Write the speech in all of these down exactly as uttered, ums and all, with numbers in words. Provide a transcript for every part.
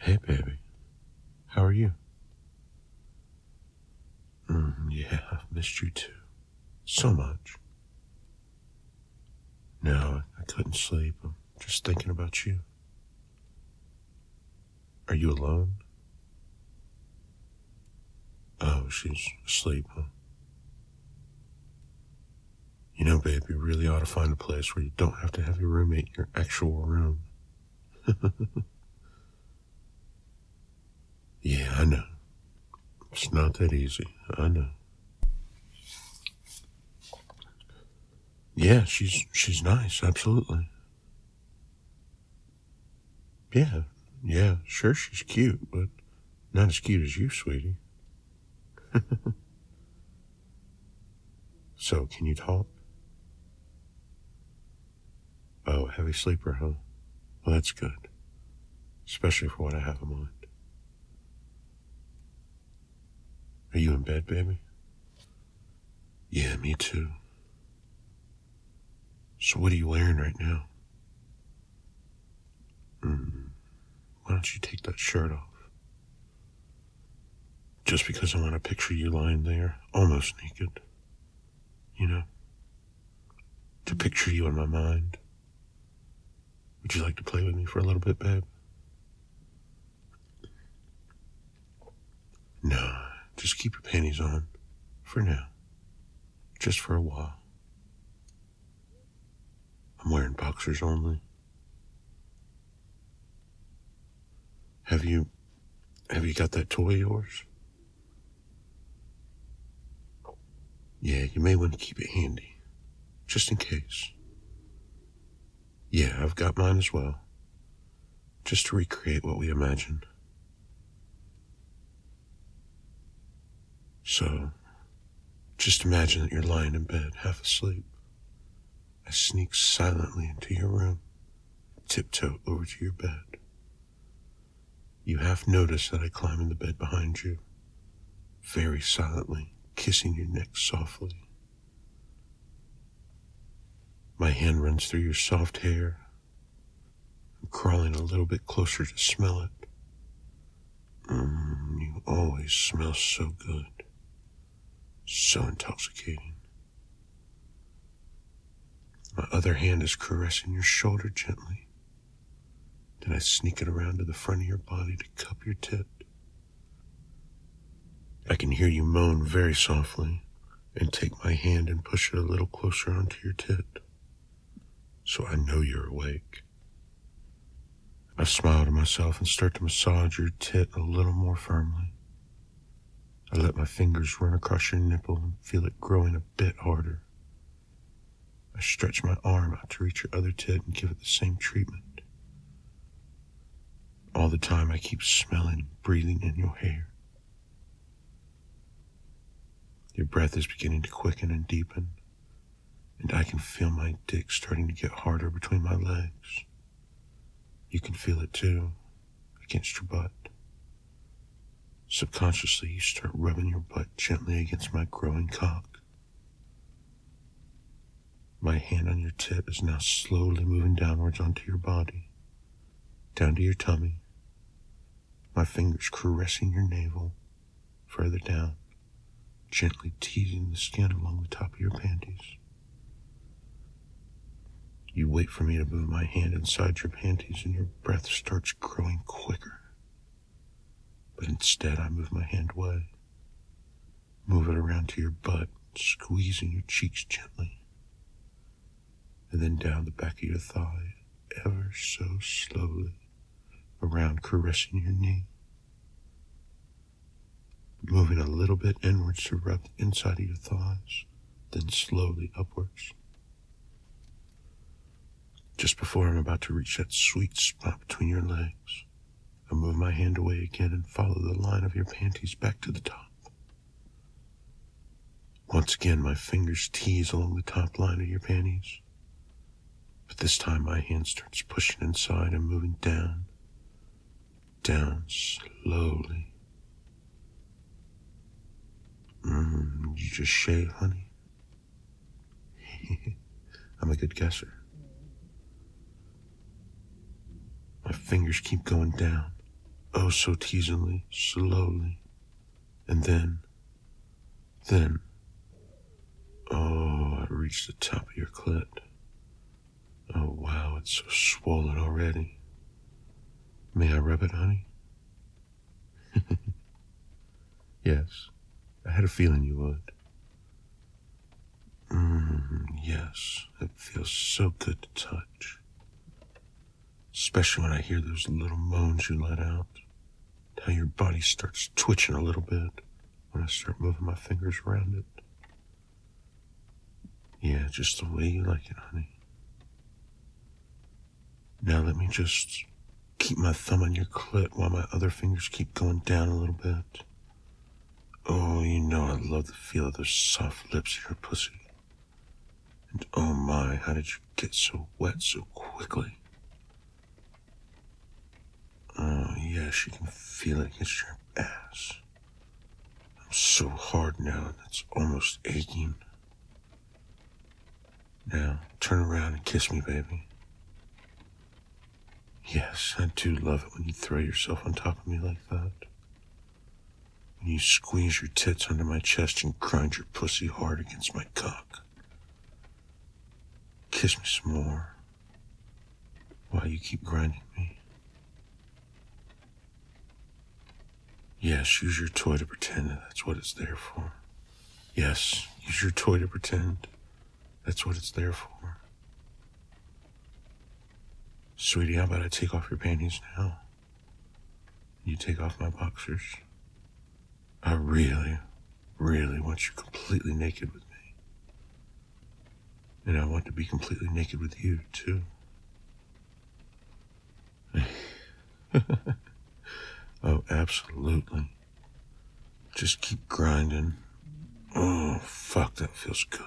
Hey, baby. How are you? Mm, yeah, I've missed you too. So much. No, I couldn't sleep. I'm just thinking about you. Are you alone? Oh, she's asleep, huh? You know, babe, you really ought to find a place where you don't have to have your roommate in your actual room. Yeah, I know. It's not that easy. I know. Yeah, she's she's nice, absolutely. Yeah, yeah, sure she's cute, but not as cute as you, sweetie. So, can you talk? Oh, heavy sleeper, huh? Well, that's good. Especially for what I have in mind. Are you in bed, baby? Yeah, me too. So what are you wearing right now? Mm, why don't you take that shirt off? Just because I want to picture you lying there, almost naked. You know? To picture you in my mind. Would you like to play with me for a little bit, babe? No, just keep your panties on. For now. Just for a while. I'm wearing boxers only. Have you... Have you got that toy of yours? Yeah, you may want to keep it handy. Just in case. Yeah, I've got mine as well. Just to recreate what we imagined. So, just imagine that you're lying in bed, half asleep. I sneak silently into your room, tiptoe over to your bed. You half notice that I climb in the bed behind you, very silently, kissing your neck softly. My hand runs through your soft hair. I'm crawling a little bit closer to smell it. Mmm, you always smell so good. So intoxicating. My other hand is caressing your shoulder gently. Then I sneak it around to the front of your body to cup your tit. I can hear you moan very softly and take my hand and push it a little closer onto your tit. So I know you're awake. I smile to myself and start to massage your tit a little more firmly. I let my fingers run across your nipple and feel it growing a bit harder. I stretch my arm out to reach your other tit and give it the same treatment. All the time I keep smelling and breathing in your hair. Your breath is beginning to quicken and deepen, and I can feel my dick starting to get harder between my legs. You can feel it too, against your butt. Subconsciously, you start rubbing your butt gently against my growing cock. My hand on your tit is now slowly moving downwards onto your body, down to your tummy, my fingers caressing your navel, further down, gently teasing the skin along the top of your panties. You wait for me to move my hand inside your panties and your breath starts growing quicker. But instead I move my hand away, move it around to your butt, squeezing your cheeks gently, and then down the back of your thigh, ever so slowly, around caressing your knee, moving a little bit inwards to rub the inside of your thighs, then slowly upwards. Just before I'm about to reach that sweet spot between your legs, I move my hand away again and follow the line of your panties back to the top. Once again, my fingers tease along the top line of your panties, but this time my hand starts pushing inside and moving down, down slowly. Mmm, you just shave, honey? I'm a good guesser. My fingers keep going down, oh so teasingly, slowly. And then, then, oh, I reached the top of your clit. Oh, wow, it's so swollen already. May I rub it, honey? Yes, I had a feeling you would. Mmm, yes, it feels so good to touch. Especially when I hear those little moans you let out. How your body starts twitching a little bit when I start moving my fingers around it. Yeah, just the way you like it, honey. Now let me just keep my thumb on your clit while my other fingers keep going down a little bit. Oh, you know I love the feel of those soft lips in your pussy. And oh my, how did you get so wet so quickly? Oh, yes, you can feel it against your ass. I'm so hard now, and it's almost aching. Now, turn around and kiss me, baby. Yes, I do love it when you throw yourself on top of me like that. When you squeeze your tits under my chest and grind your pussy hard against my cock. Kiss me some more while you keep grinding me. Yes, use your toy to pretend that that's what it's there for. Yes, use your toy to pretend that's what it's there for. Sweetie, how about I take off your panties now? You take off my boxers. I really, really want you completely naked with me. And I want to be completely naked with you, too. Oh, absolutely. Just keep grinding. Oh, fuck, that feels good.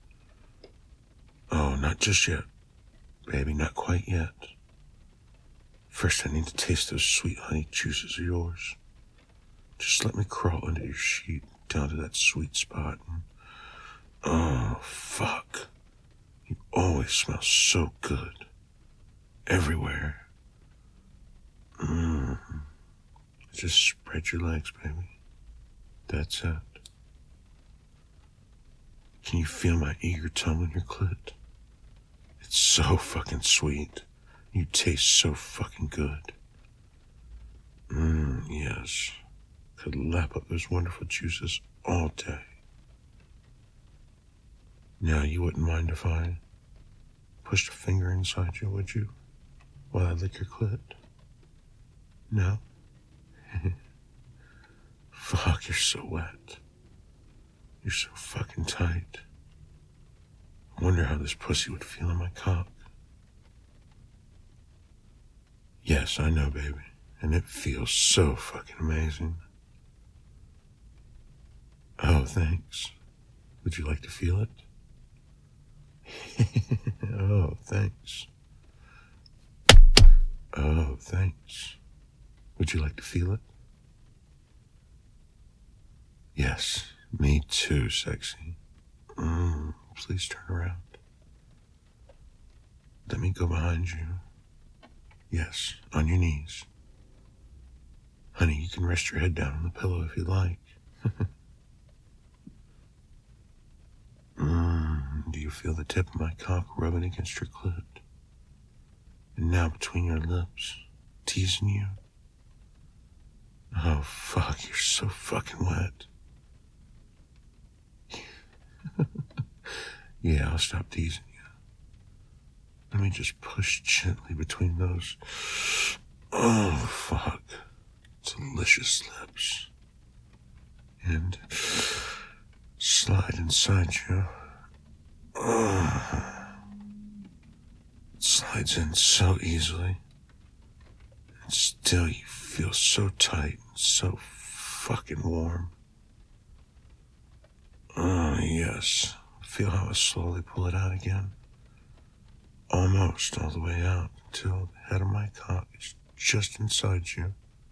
Oh, not just yet, baby, not quite yet. First, I need to taste those sweet honey juices of yours. Just let me crawl under your sheet down to that sweet spot. And, oh, fuck. You always smell so good. Everywhere. Mmm. Just spread your legs, baby. That's it. Can you feel my eager tongue on your clit? It's so fucking sweet. You taste so fucking good. Mmm, yes. Could lap up those wonderful juices all day. Now, you wouldn't mind if I pushed a finger inside you, would you? While I lick your clit? No? Fuck, you're so wet. You're so fucking tight. I wonder how this pussy would feel in my cock. Yes, I know, baby. And it feels so fucking amazing. Oh, thanks. Would you like to feel it? Oh, thanks. Oh, thanks. Would you like to feel it? Yes, me too, sexy. Mm, please turn around. Let me go behind you. Yes, on your knees. Honey, you can rest your head down on the pillow if you like. mm, do you feel the tip of my cock rubbing against your clit? And now between your lips, teasing you? Oh, fuck, you're so fucking wet. Yeah, I'll stop teasing you. Let me just push gently between those. Oh, fuck. Delicious lips. And slide inside you. Oh. It slides in so easily. And still you feel so tight and so fucking warm. Oh, yes. Feel how I slowly pull it out again. Almost all the way out until the head of my cock is just inside you.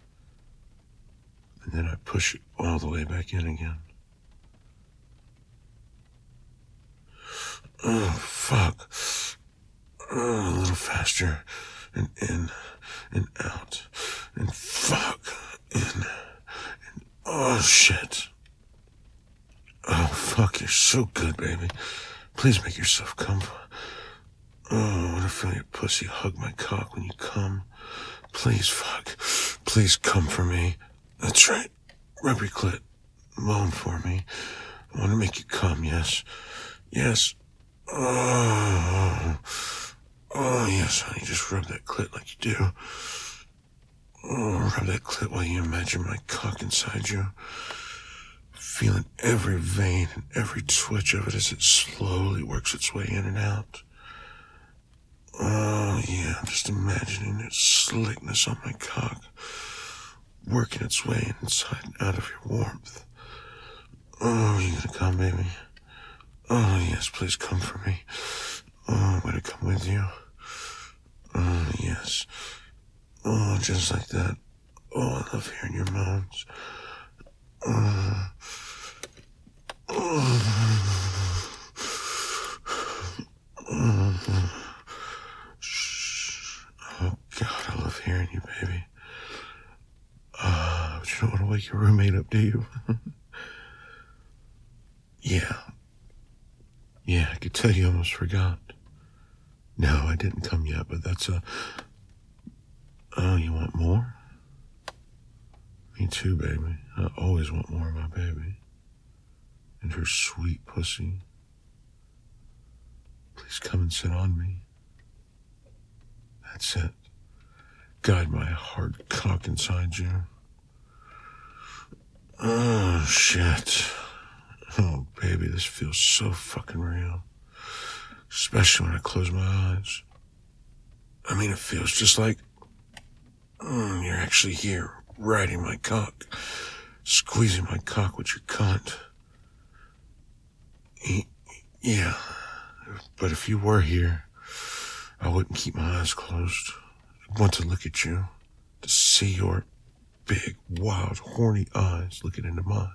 And then I push it all the way back in again. Oh, fuck. Oh, a little faster. And in and out. And fuck. Oh, shit. Oh, fuck, you're so good, baby. Please make yourself comfortable. Oh, I want to feel your pussy hug my cock when you come. Please, fuck. Please come for me. That's right. Rub your clit. Moan for me. I want to make you come, yes. Yes. Oh. Oh, yes, honey. Just rub that clit like you do. Oh, rub that clit while you imagine my cock inside you. Feeling every vein and every twitch of it as it slowly works its way in and out. Oh, yeah, just imagining its slickness on my cock, working its way inside and out of your warmth. Oh, you gonna come, baby? Oh, yes, please come for me. Oh, I'm gonna come with you. Oh, yes. Oh, just like that. Oh, I love hearing your moans. Oh. Oh. Oh. Shh. Oh, God, I love hearing you, baby. Uh, but you don't want to wake your roommate up, do you? Yeah. Yeah, I could tell you almost forgot. No, I didn't come yet, but that's a... Oh, you want more? Me too, baby. I always want more of my baby. And her sweet pussy. Please come and sit on me. That's it. Guide my hard cock inside you. Oh, shit. Oh, baby, this feels so fucking real. Especially when I close my eyes. I mean, it feels just like mm, you're actually here, riding my cock, squeezing my cock with your cunt. E- yeah, but if you were here, I wouldn't keep my eyes closed. I'd want to look at you, to see your big, wild, horny eyes looking into mine.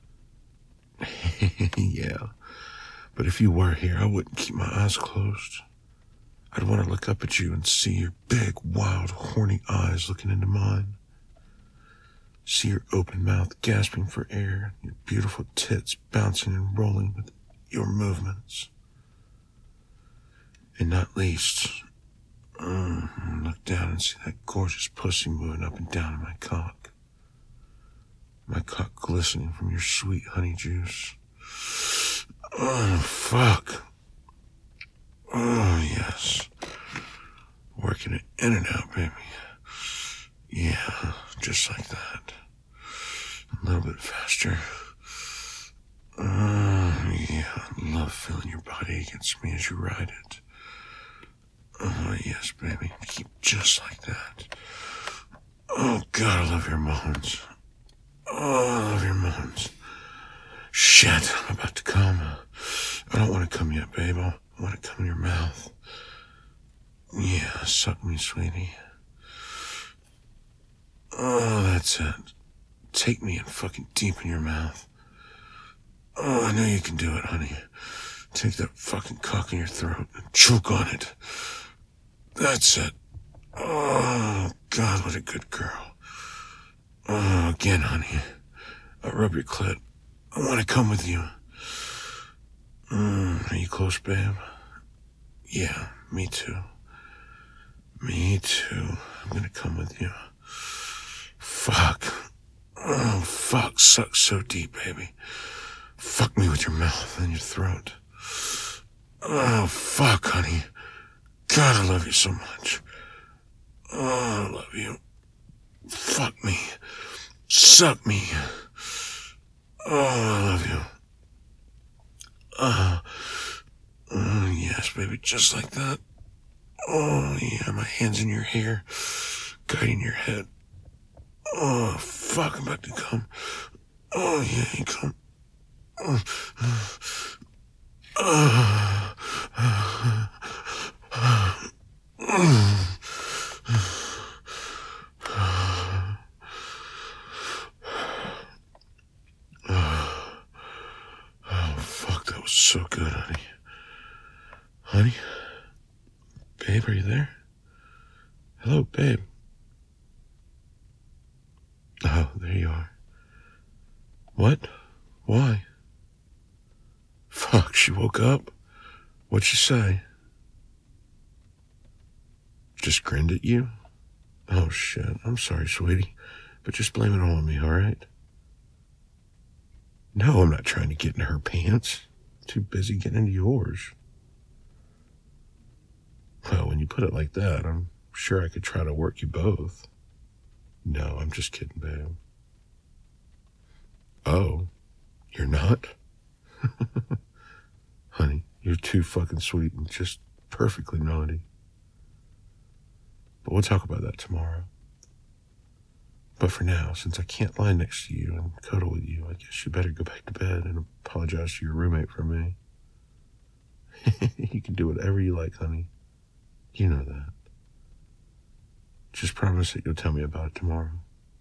Yeah, but if you were here, I wouldn't keep my eyes closed. I'd want to look up at you and see your big, wild, horny eyes looking into mine. See your open mouth gasping for air, your beautiful tits bouncing and rolling with your movements. And not least, mm, look down and see that gorgeous pussy moving up and down in my cock. My cock glistening from your sweet honey juice. Oh, fuck. Oh, yes. Working it in and out, baby. Yeah, just like that. A little bit faster. Oh, yeah. I love feeling your body against me as you ride it. Oh, yes, baby. Keep just like that. Oh, God, I love your moans. Oh, I love your moans. Shit, I'm about to come. I don't want to come yet, babe. I want to come in your mouth. Yeah, suck me, sweetie. Oh, that's it. Take me and fucking deep in your mouth. Oh, I know you can do it, honey. Take that fucking cock in your throat and choke on it. That's it. Oh, God, what a good girl. Oh, again, honey. I'll rub your clit. I want to come with you. Mm, are you close, babe? Yeah, me too. Me too. I'm gonna come with you. Fuck. Oh, fuck. Suck so deep, baby. Fuck me with your mouth and your throat. Oh, fuck, honey. God, I love you so much. Oh, I love you. Fuck me. Suck me. Oh, I love you. Uh, oh, yes, baby, just like that. Oh, yeah, my hands in your hair, guiding your head. Oh, fuck, I'm about to come. Oh, yeah, you come. Oh, oh, oh, fuck, that was so good, honey. Honey? Babe, are you there? Hello, babe. Oh, there you are. What? Why? Fuck, she woke up? What'd she say? Just grinned at you? Oh, shit. I'm sorry, sweetie. But just blame it all on me, all right? No, I'm not trying to get into her pants. I'm too busy getting into yours. Well, when you put it like that, I'm sure I could try to work you both. No, I'm just kidding, babe. Oh, you're not? Honey, you're too fucking sweet and just perfectly naughty. But we'll talk about that tomorrow. But for now, since I can't lie next to you and cuddle with you, I guess you better go back to bed and apologize to your roommate for me. You can do whatever you like, honey. You know that. Just promise that you'll tell me about it tomorrow.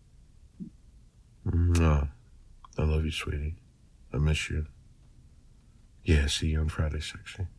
Mwah. I love you, sweetie. I miss you. Yeah, see you on Friday, sexy.